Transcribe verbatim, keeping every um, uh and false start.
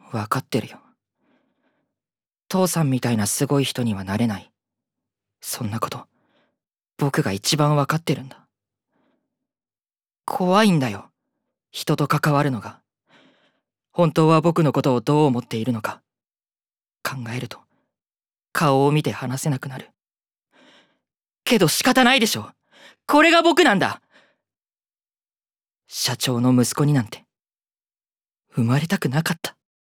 わかってるよ。父さんみたいなすごい人にはなれない。そんなこと、僕が一番わかってるんだ。怖いんだよ。人と関わるのが。本当は僕のことをどう思っているのか。考えると、顔を見て話せなくなる。けど仕方ないでしょ。これが僕なんだ。社長の息子になんて、生まれたくなかった。